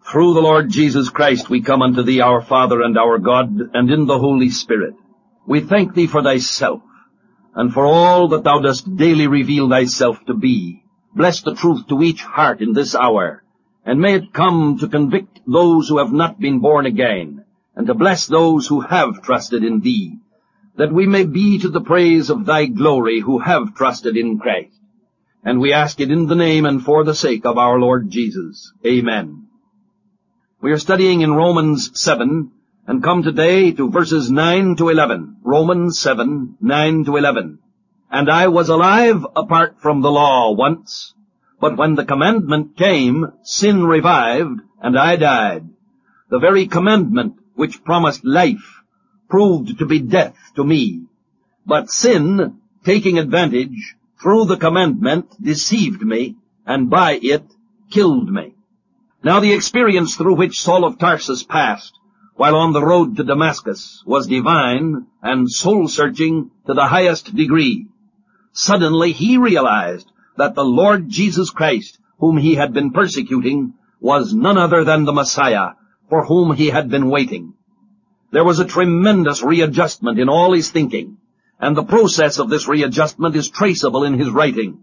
Through the Lord Jesus Christ we come unto thee, our Father and our God, and in the Holy Spirit. We thank thee for thyself, and for all that thou dost daily reveal thyself to be. Bless the truth to each heart in this hour, and may it come to convict those who have not been born again, and to bless those who have trusted in thee, that we may be to the praise of thy glory who have trusted in Christ. And we ask it in the name and for the sake of our Lord Jesus. Amen. We are studying in Romans 7, and come today to verses 9 to 11. Romans 7, 9 to 11. And I was alive apart from the law once, but when the commandment came, sin revived, and I died. The very commandment which promised life proved to be death to me. But sin, taking advantage, through the commandment, deceived me, and by it killed me. Now the experience through which Saul of Tarsus passed, while on the road to Damascus, was divine and soul-searching to the highest degree. Suddenly he realized that the Lord Jesus Christ, whom he had been persecuting, was none other than the Messiah, for whom he had been waiting. There was a tremendous readjustment in all his thinking, and the process of this readjustment is traceable in his writings.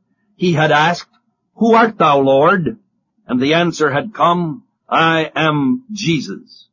He had asked, "Who art thou, Lord?" And the answer had come, "I am Jesus."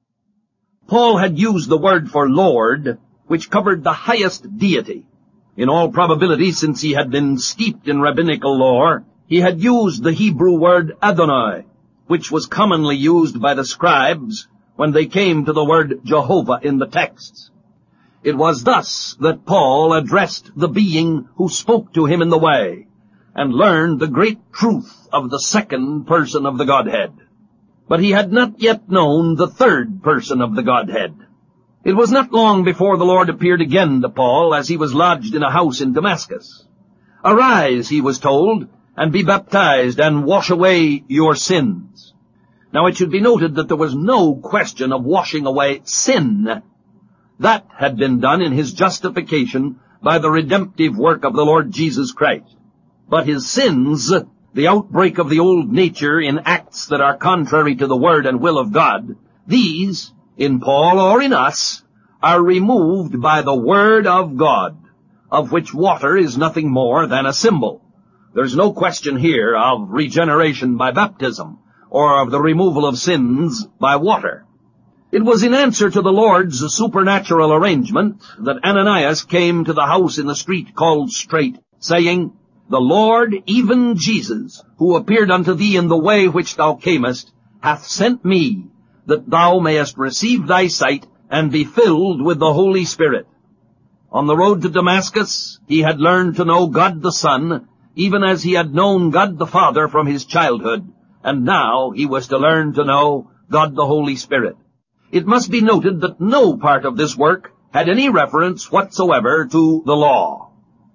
Paul had used the word for Lord, which covered the highest deity. In all probability, since he had been steeped in rabbinical lore, he had used the Hebrew word Adonai, which was commonly used by the scribes when they came to the word Jehovah in the texts. It was thus that Paul addressed the being who spoke to him in the way, and learned the great truth of the second person of the Godhead. But he had not yet known the third person of the Godhead. It was not long before the Lord appeared again to Paul as he was lodged in a house in Damascus. "Arise," he was told, "and be baptized, and wash away your sins." Now it should be noted that there was no question of washing away sin. That had been done in his justification by the redemptive work of the Lord Jesus Christ. But his sins, the outbreak of the old nature in acts that are contrary to the word and will of God, these, in Paul or in us, are removed by the word of God, of which water is nothing more than a symbol. There's no question here of regeneration by baptism, or of the removal of sins by water. It was in answer to the Lord's supernatural arrangement that Ananias came to the house in the street called Straight, saying, "The Lord, even Jesus, who appeared unto thee in the way which thou camest, hath sent me, that thou mayest receive thy sight and be filled with the Holy Spirit." On the road to Damascus, he had learned to know God the Son, even as he had known God the Father from his childhood, and now he was to learn to know God the Holy Spirit. It must be noted that no part of this work had any reference whatsoever to the law.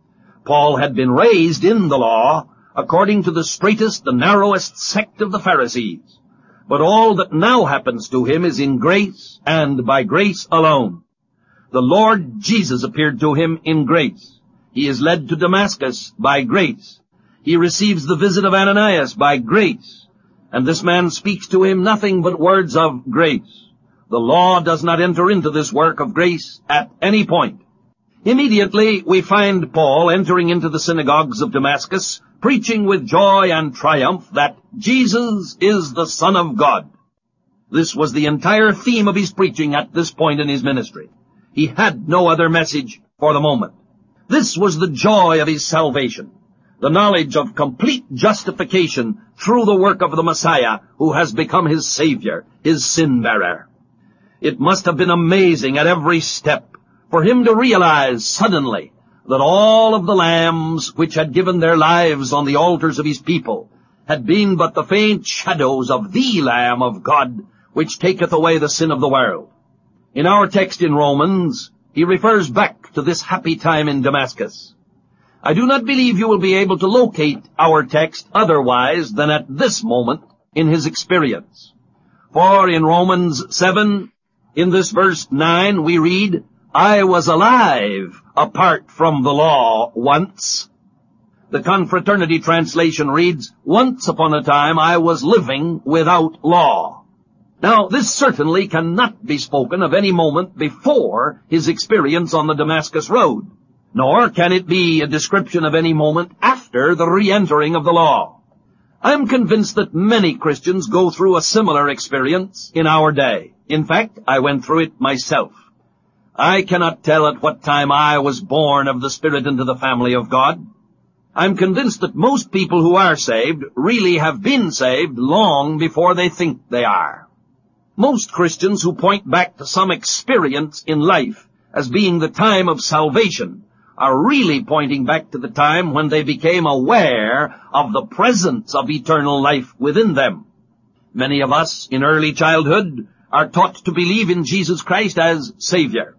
Paul had been raised in the law, according to the straightest, the narrowest sect of the Pharisees. But all that now happens to him is in grace, and by grace alone. The Lord Jesus appeared to him in grace. He is led to Damascus by grace. He receives the visit of Ananias by grace. And this man speaks to him nothing but words of grace. The law does not enter into this work of grace at any point. Immediately we find Paul entering into the synagogues of Damascus, preaching with joy and triumph that Jesus is the Son of God. This was the entire theme of his preaching at this point in his ministry. He had no other message for the moment. This was the joy of his salvation, the knowledge of complete justification through the work of the Messiah, who has become his Savior, his sin-bearer. It must have been amazing at every step for him to realize suddenly that all of the lambs which had given their lives on the altars of his people had been but the faint shadows of the Lamb of God, which taketh away the sin of the world. In our text in Romans, he refers back to this happy time in Damascus. I do not believe you will be able to locate our text otherwise than at this moment in his experience. For in Romans 7, in this verse 9, we read, "I was alive apart from the law once." The Confraternity translation reads, "Once upon a time I was living without law." Now, this certainly cannot be spoken of any moment before his experience on the Damascus Road, nor can it be a description of any moment after the re-entering of the law. I am convinced that many Christians go through a similar experience in our day. In fact, I went through it myself. I cannot tell at what time I was born of the Spirit into the family of God. I'm convinced that most people who are saved really have been saved long before they think they are. Most Christians who point back to some experience in life as being the time of salvation are really pointing back to the time when they became aware of the presence of eternal life within them. Many of us in early childhood are taught to believe in Jesus Christ as Savior.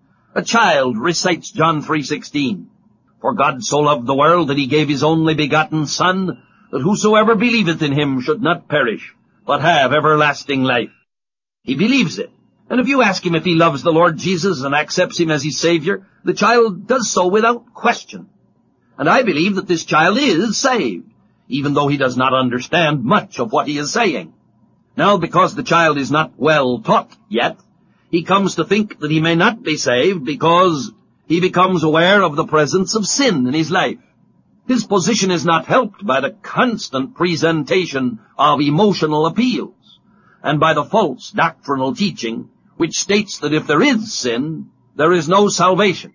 A child recites John 3:16, "For God so loved the world that he gave his only begotten Son, that whosoever believeth in him should not perish, but have everlasting life." He believes it. And if you ask him if he loves the Lord Jesus and accepts him as his Savior, the child does so without question. And I believe that this child is saved, even though he does not understand much of what he is saying. Now, because the child is not well taught yet, he comes to think that he may not be saved because he becomes aware of the presence of sin in his life. His position is not helped by the constant presentation of emotional appeals, and by the false doctrinal teaching which states that if there is sin, there is no salvation.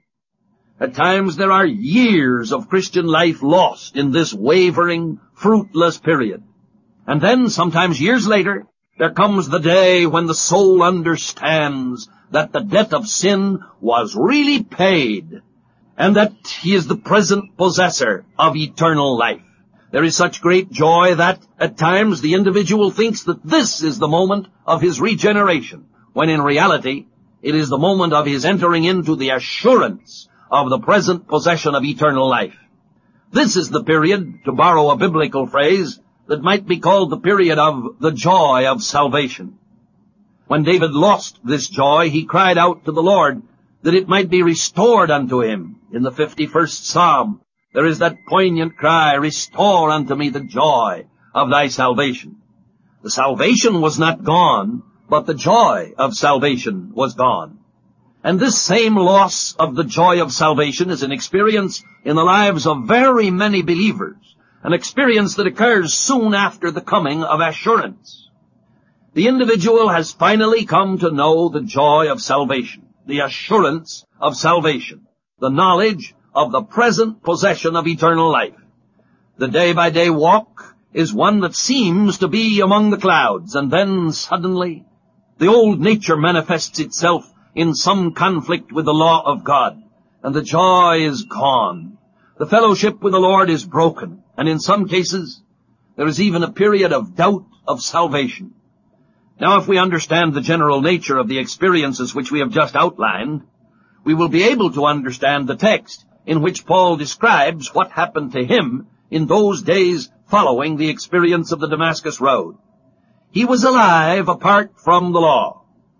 At times there are years of Christian life lost in this wavering, fruitless period. And then, sometimes years later, there comes the day when the soul understands that the debt of sin was really paid, and that he is the present possessor of eternal life. There is such great joy that, at times, the individual thinks that this is the moment of his regeneration, when in reality, it is the moment of his entering into the assurance of the present possession of eternal life. This is the period, to borrow a biblical phrase, that might be called the period of the joy of salvation. When David lost this joy, he cried out to the Lord that it might be restored unto him. In the 51st Psalm, there is that poignant cry, "Restore unto me the joy of thy salvation." The salvation was not gone, but the joy of salvation was gone. And this same loss of the joy of salvation is an experience in the lives of very many believers, an experience that occurs soon after the coming of assurance. The individual has finally come to know the joy of salvation, the assurance of salvation, the knowledge of the present possession of eternal life. The day-by-day walk is one that seems to be among the clouds, and then suddenly the old nature manifests itself in some conflict with the law of God, and the joy is gone. The fellowship with the Lord is broken, and in some cases there is even a period of doubt of salvation. Now, if we understand the general nature of the experiences which we have just outlined, we will be able to understand the text in which Paul describes what happened to him in those days following the experience of the Damascus Road. He was alive apart from the law.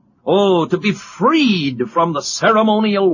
Oh, to be freed from the ceremonial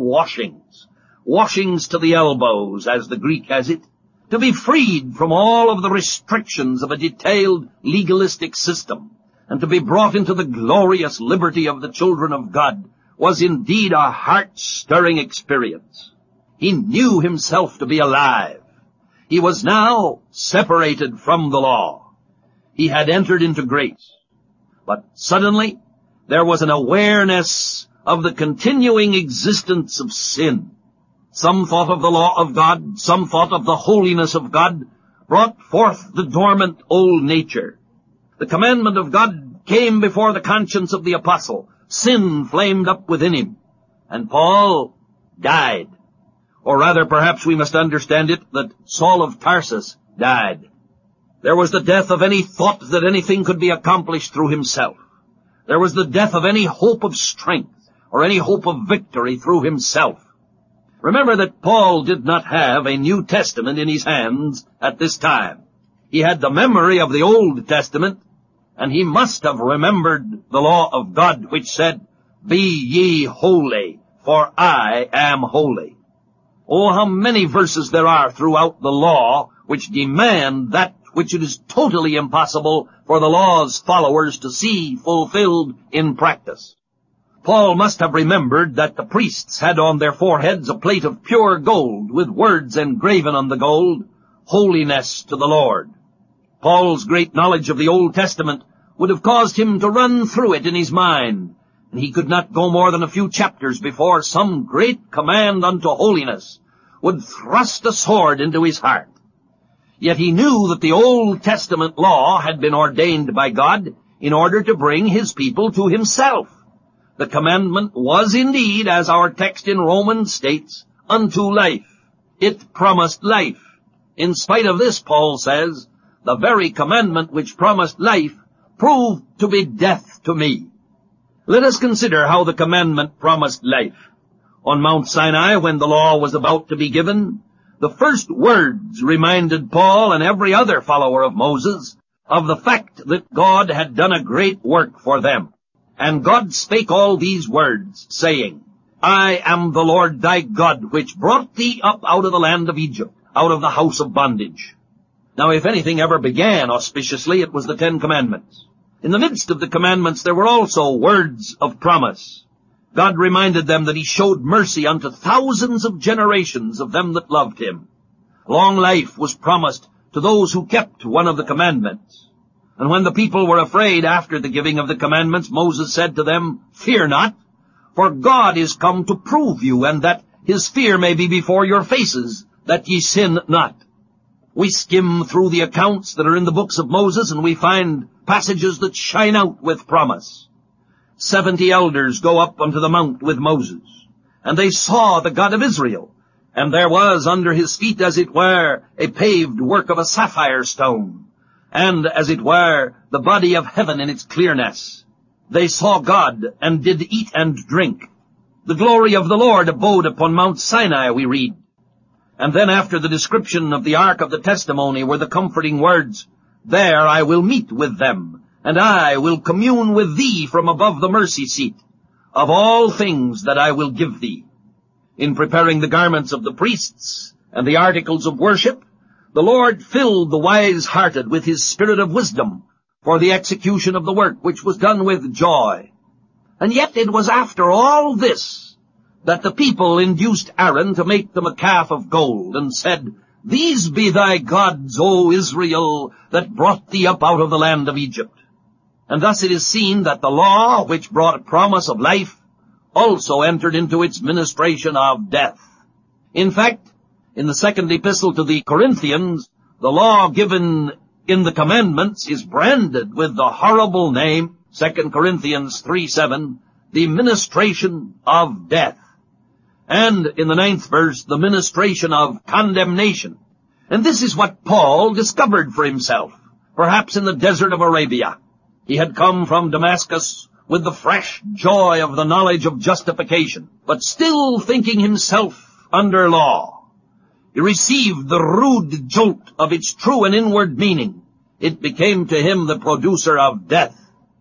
washings to the elbows, as the Greek has it, to be freed from all of the restrictions of a detailed legalistic system, and to be brought into the glorious liberty of the children of God was indeed a heart-stirring experience. He knew himself to be alive. He was now separated from the law. He had entered into grace. But suddenly, there was an awareness of the continuing existence of sin. Some thought of the law of God, some thought of the holiness of God, brought forth the dormant old nature. The commandment of God came before the conscience of the apostle. Sin flamed up within him, and Paul died. Or rather, perhaps we must understand it that Saul of Tarsus died. There was the death of any thought that anything could be accomplished through himself. There was the death of any hope of strength or any hope of victory through himself. Remember that Paul did not have a New Testament in his hands at this time. He had the memory of the Old Testament, and he must have remembered the law of God, which said, "Be ye holy, for I am holy." Oh, how many verses there are throughout the law which demand that which it is totally impossible for the law's followers to see fulfilled in practice. Paul must have remembered that the priests had on their foreheads a plate of pure gold with words engraven on the gold, "Holiness to the Lord." Paul's great knowledge of the Old Testament would have caused him to run through it in his mind, and he could not go more than a few chapters before some great command unto holiness would thrust a sword into his heart. Yet he knew that the Old Testament law had been ordained by God in order to bring his people to himself. The commandment was indeed, as our text in Romans states, unto life. It promised life. In spite of this, Paul says, the very commandment which promised life proved to be death to me. Let us consider how the commandment promised life. On Mount Sinai, when the law was about to be given, the first words reminded Paul and every other follower of Moses of the fact that God had done a great work for them. And God spake all these words, saying, I am the Lord thy God, which brought thee up out of the land of Egypt, out of the house of bondage. Now, if anything ever began auspiciously, it was the 10 Commandments. In the midst of the commandments, there were also words of promise. God reminded them that he showed mercy unto thousands of generations of them that loved him. Long life was promised to those who kept one of the commandments. And when the people were afraid after the giving of the commandments, Moses said to them, Fear not, for God is come to prove you, and that his fear may be before your faces, that ye sin not. We skim through the accounts that are in the books of Moses, and we find passages that shine out with promise. 70 elders go up unto the mount with Moses, and they saw the God of Israel, and there was under his feet, as it were, a paved work of a sapphire stone, and, as it were, the body of heaven in its clearness. They saw God, and did eat and drink. The glory of the Lord abode upon Mount Sinai, we read. And then after the description of the ark of the testimony were the comforting words, There I will meet with them, and I will commune with thee from above the mercy seat, of all things that I will give thee. In preparing the garments of the priests and the articles of worship, the Lord filled the wise-hearted with his spirit of wisdom for the execution of the work, which was done with joy. And yet it was after all this that the people induced Aaron to make them a calf of gold, and said, These be thy gods, O Israel, that brought thee up out of the land of Egypt. And thus it is seen that the law, which brought a promise of life, also entered into its ministration of death. In fact, in the second epistle to the Corinthians, the law given in the commandments is branded with the horrible name, 2 Corinthians 3:7, the ministration of death. And in the 9th verse, the ministration of condemnation. And this is what Paul discovered for himself, perhaps in the desert of Arabia. He had come from Damascus with the fresh joy of the knowledge of justification, but still thinking himself under law. He received the rude jolt of its true and inward meaning. It became to him the producer of death.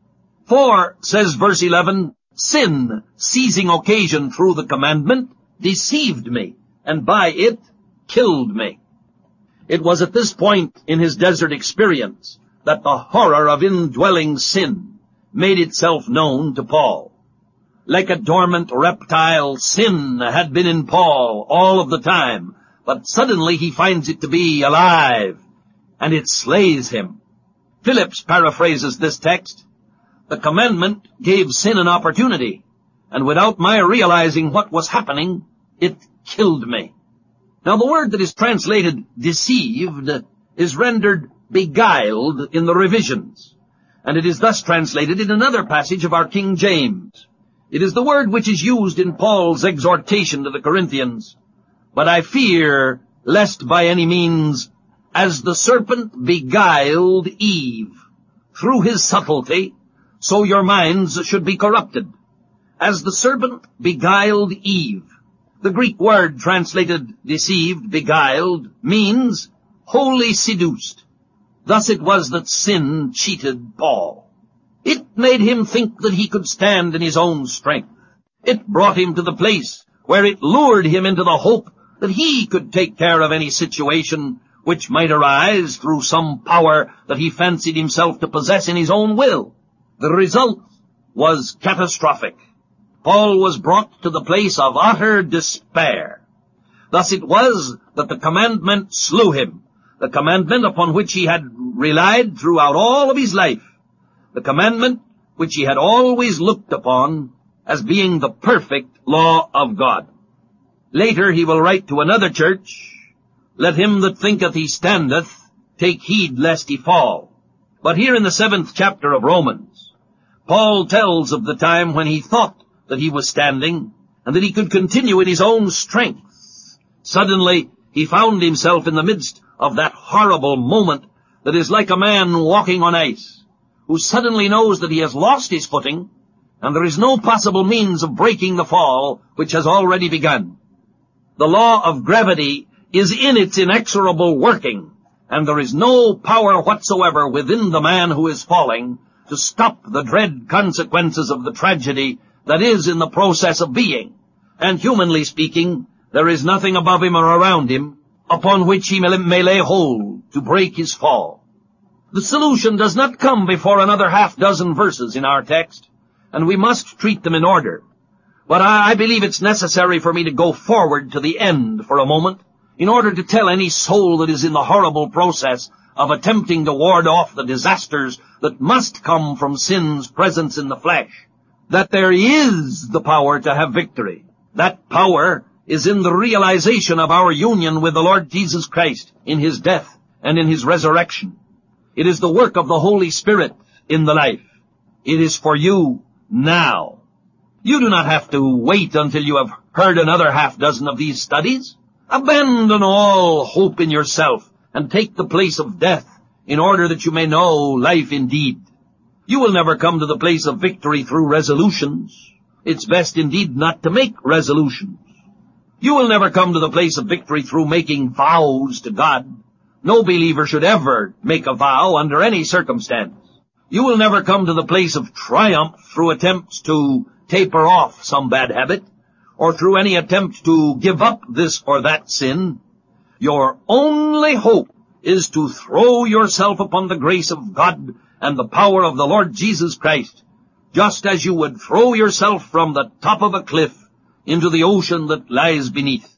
For, says verse 11, sin, seizing occasion through the commandment, deceived me, and by it killed me. It was at this point in his desert experience that the horror of indwelling sin made itself known to Paul. Like a dormant reptile, sin had been in Paul all of the time, but suddenly he finds it to be alive, and it slays him. Phillips paraphrases this text, The commandment gave sin an opportunity, and without my realizing what was happening, it killed me. Now the word that is translated deceived is rendered beguiled in the revisions, and it is thus translated in another passage of our King James. It is the word which is used in Paul's exhortation to the Corinthians. But I fear lest by any means, as the serpent beguiled Eve through his subtlety, so your minds should be corrupted. As the serpent beguiled Eve. The Greek word translated deceived, beguiled, means wholly seduced. Thus it was that sin cheated Paul. It made him think that he could stand in his own strength. It brought him to the place where it lured him into the hope that he could take care of any situation which might arise through some power that he fancied himself to possess in his own will. The result was catastrophic. Paul was brought to the place of utter despair. Thus it was that the commandment slew him, the commandment upon which he had relied throughout all of his life, the commandment which he had always looked upon as being the perfect law of God. Later he will write to another church, "Let him that thinketh he standeth take heed lest he fall." But here in the 7th chapter of Romans, Paul tells of the time when he thought that he was standing and that he could continue in his own strength. Suddenly he found himself in the midst of that horrible moment that is like a man walking on ice, who suddenly knows that he has lost his footing, and there is no possible means of breaking the fall which has already begun. The law of gravity is in its inexorable working, and there is no power whatsoever within the man who is falling to stop the dread consequences of the tragedy that is in the process of being. And humanly speaking, there is nothing above him or around him upon which he may lay hold to break his fall. The solution does not come before another half-dozen verses in our text, and we must treat them in order. But I believe it's necessary for me to go forward to the end for a moment in order to tell any soul that is in the horrible process of attempting to ward off the disasters that must come from sin's presence in the flesh, that there is the power to have victory. That power is in the realization of our union with the Lord Jesus Christ in his death and in his resurrection. It is the work of the Holy Spirit in the life. It is for you now. You do not have to wait until you have heard another half-dozen of these studies. Abandon all hope in yourself and take the place of death in order that you may know life indeed. You will never come to the place of victory through resolutions. It's best indeed not to make resolutions. You will never come to the place of victory through making vows to God. No believer should ever make a vow under any circumstance. You will never come to the place of triumph through attempts to taper off some bad habit, or through any attempt to give up this or that sin. Your only hope is to throw yourself upon the grace of God and the power of the Lord Jesus Christ, just as you would throw yourself from the top of a cliff into the ocean that lies beneath.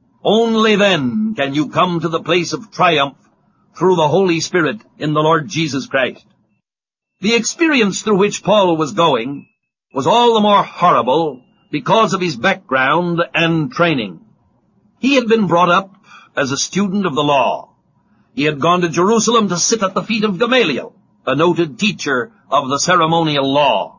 Only then can you come to the place of triumph through the Holy Spirit in the Lord Jesus Christ. The experience through which Paul was going was all the more horrible because of his background and training. He had been brought up as a student of the law. He had gone to Jerusalem to sit at the feet of Gamaliel, a noted teacher of the ceremonial law.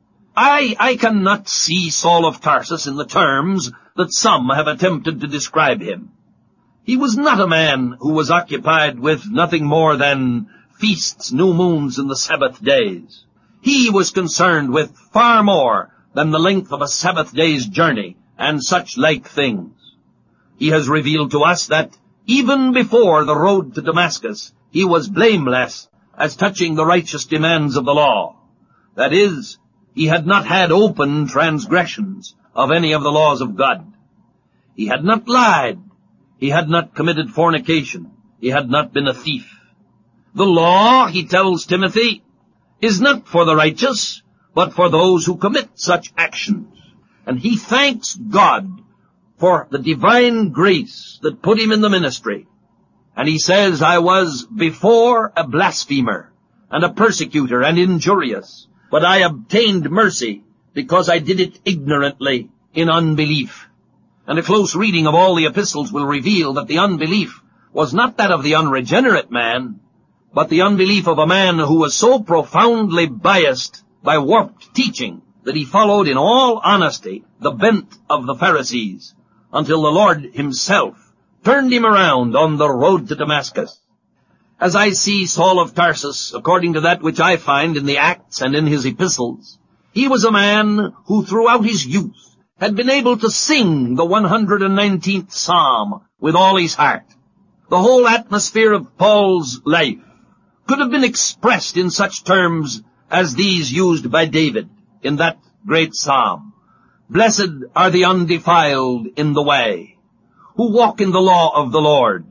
I cannot see Saul of Tarsus in the terms that some have attempted to describe him. He was not a man who was occupied with nothing more than feasts, new moons, and the Sabbath days. He was concerned with far more than the length of a Sabbath day's journey and such like things. He has revealed to us that even before the road to Damascus, he was blameless as touching the righteous demands of the law. That is, he had not had open transgressions of any of the laws of God. He had not lied. He had not committed fornication. He had not been a thief. The law, he tells Timothy, is not for the righteous, but for those who commit such actions. And he thanks God for the divine grace that put him in the ministry. And he says, I was before a blasphemer and a persecutor and injurious, but I obtained mercy because I did it ignorantly in unbelief. And a close reading of all the epistles will reveal that the unbelief was not that of the unregenerate man, but the unbelief of a man who was so profoundly biased by warped teaching that he followed in all honesty the bent of the Pharisees until the Lord himself turned him around on the road to Damascus. As I see Saul of Tarsus, according to that which I find in the Acts and in his epistles, he was a man who throughout his youth had been able to sing the 119th Psalm with all his heart. The whole atmosphere of Paul's life could have been expressed in such terms as these used by David in that great psalm. Blessed are the undefiled in the way, who walk in the law of the Lord.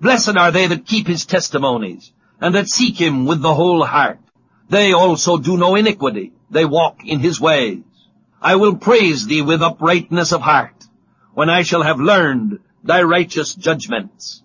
Blessed are they that keep his testimonies, and that seek him with the whole heart. They also do no iniquity, they walk in his ways. I will praise thee with uprightness of heart, when I shall have learned thy righteous judgments.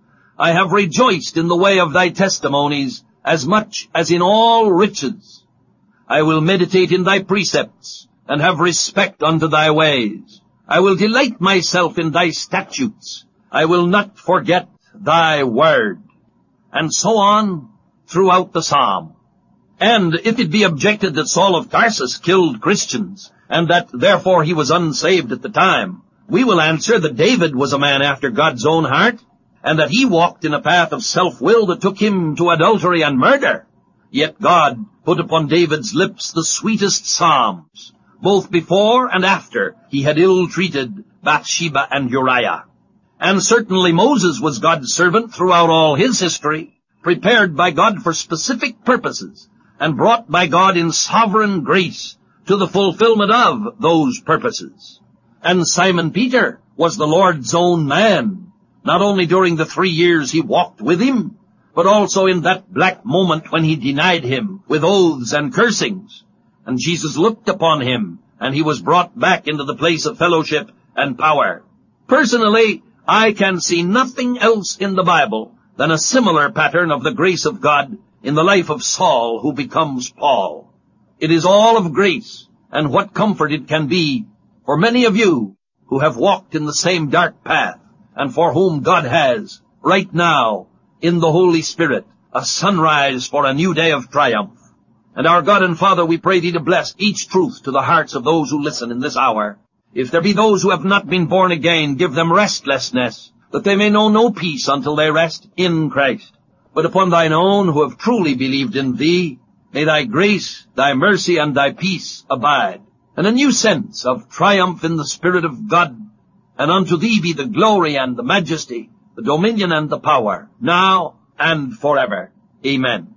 I have rejoiced in the way of thy testimonies, as much as in all riches. I will meditate in thy precepts, and have respect unto thy ways. I will delight myself in thy statutes. I will not forget thy word. And so on throughout the psalm. And if it be objected that Saul of Tarsus killed Christians, and that therefore he was unsaved at the time, we will answer that David was a man after God's own heart, and that he walked in a path of self-will that took him to adultery and murder. Yet God put upon David's lips the sweetest psalms, both before and after he had ill-treated Bathsheba and Uriah. And certainly Moses was God's servant throughout all his history, prepared by God for specific purposes, and brought by God in sovereign grace to the fulfillment of those purposes. And Simon Peter was the Lord's own man, not only during the 3 years he walked with him, but also in that black moment when he denied him with oaths and cursings. And Jesus looked upon him, and he was brought back into the place of fellowship and power. Personally, I can see nothing else in the Bible than a similar pattern of the grace of God in the life of Saul, who becomes Paul. It is all of grace, and what comfort it can be for many of you who have walked in the same dark path, and for whom God has, right now, in the Holy Spirit, a sunrise for a new day of triumph. And our God and Father, we pray thee to bless each truth to the hearts of those who listen in this hour. If there be those who have not been born again, give them restlessness, that they may know no peace until they rest in Christ. But upon thine own who have truly believed in thee, may thy grace, thy mercy, and thy peace abide, and a new sense of triumph in the Spirit of God. And unto thee be the glory and the majesty, the dominion and the power, now and forever. Amen.